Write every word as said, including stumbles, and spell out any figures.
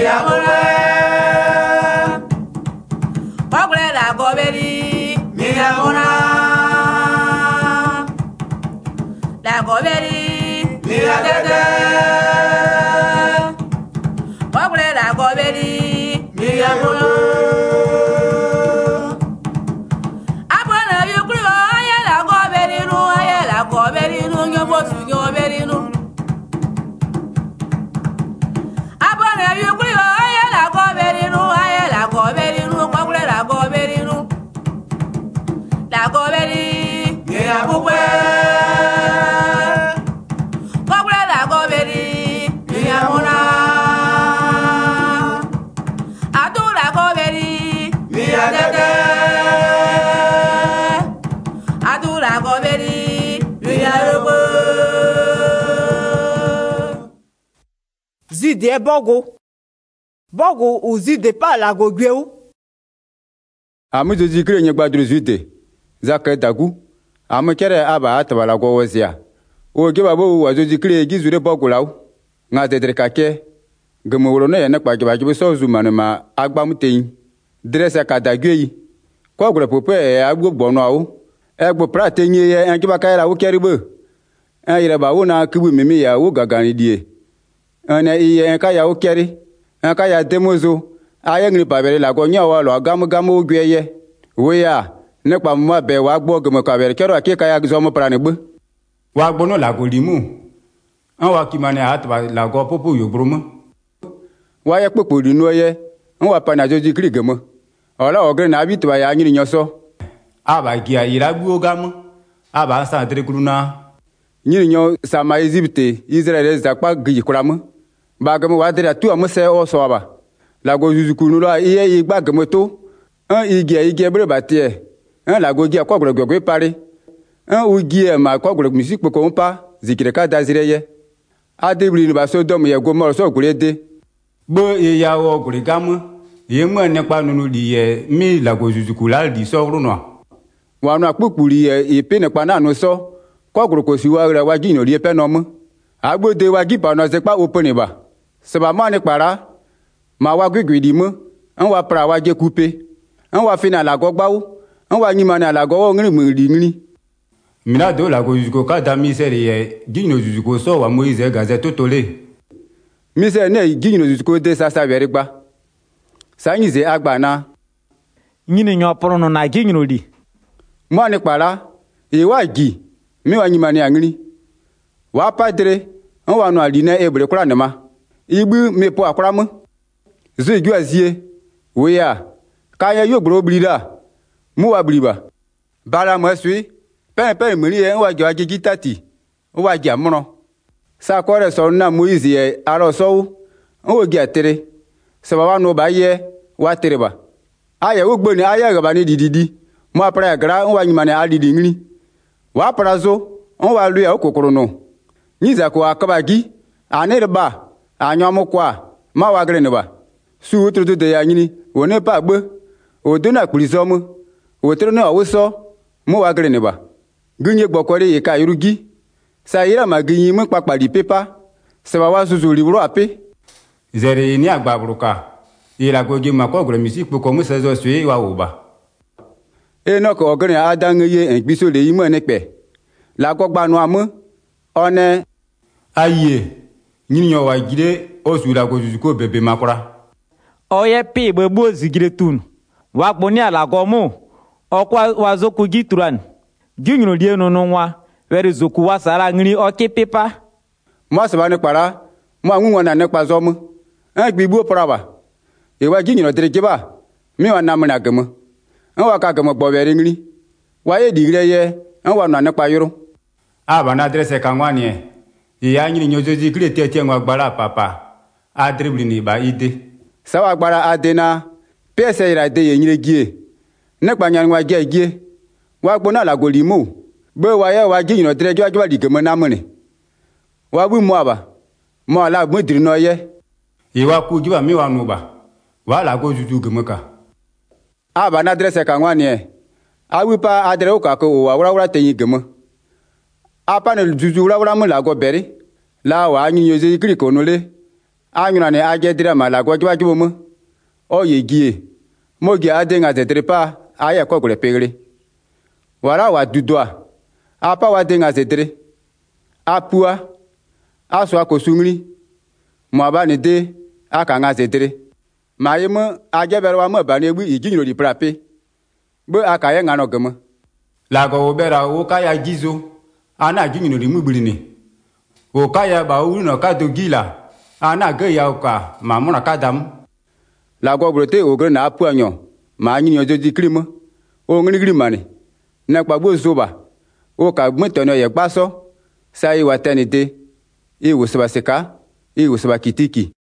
amore Pagre la goberi mi amona La goberi mi atete Pagre la goberi mi amona Abona yukru aya la goberi nu aya la goberi nu nyobo su goberi nu Abona yukru aya la goberi nu aya la goberi nu pagre la goberi nu La goberi mi abukwe Pagre la goberi mi amona Atu la goberi mi atete Atu la goberi mi arubo Zide bogo bogo u zide pa la go gweu Amu joji kire nye gbadru zide zaka dagu amu kere aba atwala go wozia o ge babo wa joji kire gizure bogo law nga dedre kake gemo woro na yana kpage baje so zumanu ma agbamu teyin dresa ka dagui ko gure popo e agbo gbono awo egbo prate nye ye anki baka la wo keribo an yire ba wo na kubu mimi ya wo gagani die ana iye ka ya wo keri an ka ya demozo aye ngri babere la go nya wa lo gamu gamu gweye wo ya ne pa mo be wa gbo gemo ka bere kero akika ya zo mo prane gbo wa gbo no la go limu an wa ki mane atba la go popo yo bromo wa ye popo ri no ye an wa pa na joji kiri gemo ola ogre na bi to ya nyiri nyoso aba gi ayira gbo gamu aba sa tre kuruna nyiri nyo sama Egypte Israel zakpa gi kuramu ba gemo wa dere tu amu se o so aba la go zuzukunu lo iye igba gemo to an igi igi ebre batie an la go gi akogro gbe pare an ugi e ma akogro music poko npa zikire ka dazire ye adebri ni ba so dom ye go mo so gurede bo ye ya o gure gamu ye mo ne pa nunu di ye mi la go zuzukula di so runo wa nu apupuri ye ipe ne pa na nu so kogro ko si wa ra wa gi no ri pe no mo agbode wa gi pa no se pa open ba se ba ma ni para ma wa gwigwidi mo an wa pra wa je coupe an wa fina la go gbawo an wa nyima na la go ngri mo ri ngri mina do la go juko ka da mi sere ye gino juko so wa Moise gaze totole mi se ne gino juko de sa sa veri gba sa nyize agba na nyini nyo poro no na gino di mo ni para e wa gi mi wa nyima ni angri wa padre an wa no ali na ebre kura ne ma igbu me po akura mo zo iju azie wo ya kaya yo gboro blida mu wa bliba bara mo sui pen pen miri e wa jo ajiji tati o wa ja mro sa ko re so na Moise e aro so o gi atere se baba no ba ye wa tere ba aya wo gbo ni aya ga ba ni dididi mo apra gra o wa nyima ni adidi ngri wa prazo o wa lu ya okokoro no nyiza ko akaba gi anirba anyom kwa ma wa gre ne ba su tutu de ya nyini woni pa gbe oduna kurizo mu wotro na owoso mu wa gre ne ba gunye gbokore ye ka irugi sa ira maginyi mu papali pepa se wa suzu libro ape zere ni agbabruka ira gogi makogro music poko mu sezo sui wa oba enoko ogre adan ye enpiso le imo nepe la gogba nu amu one aye nyinyo wa gide osu la gojuju ko bebe makura oye pi gbegbo zigire tun wa gbo ni alago mu okwa wazoku gitran ginyuro die no no nwa were zoku wa sara ngri oke pepa mo se ba ni para mo anwu na ne pa zo mu en gbigbo praba e wa ginyuro dire kiba mi wa na mu na gemo en wa ka gemo gbo were ngri wa ye digire ye en wa na ne pa yoro aba na adresse kan wa ni e ya nyiri nyojoji kire tete nwa gbara papa adribli ni ba ide sawa gbara adena pese ira de ye nyire gie ne gbanya nwa gie gie wa gbo na la golimo be wa ye wa ginyino drejo ajo di gemo na mune wa bu mo aba mo la gbo diri no ye iwa ku jiba mi wa nu ba wa la go juju gemo ka aba na adresse kan wa ni e awi pa adre o ka ko wa wura wura teyin gemo apa ne juju wura wura mu la go beri la wa nyinyo je kiri ko nole anyuna ne agedira ma la gwa gwa mo o ye gie mo gi ade nga zetere pa aya ko gure pegre wara wa dudwa apa wa de nga zetere apua aso akosungri mo aba ne de aka nga zetere ma yimo agebere wa mo ba ne egbu iginyiro di prape bo aka ye nga no gemo la go obera wo ka ya gizo ana ginyiro di mugbirine wo ka ya ba uru no ka do gila ana ge ya ka ma mo na ka dam la go brote ogre na apu anyo ma anyi ojoji krimo o ngri gri mani na pagbo zoba o ka gbento no ye gbaso sai wa tenite e wo soba seka e wo soba kitiki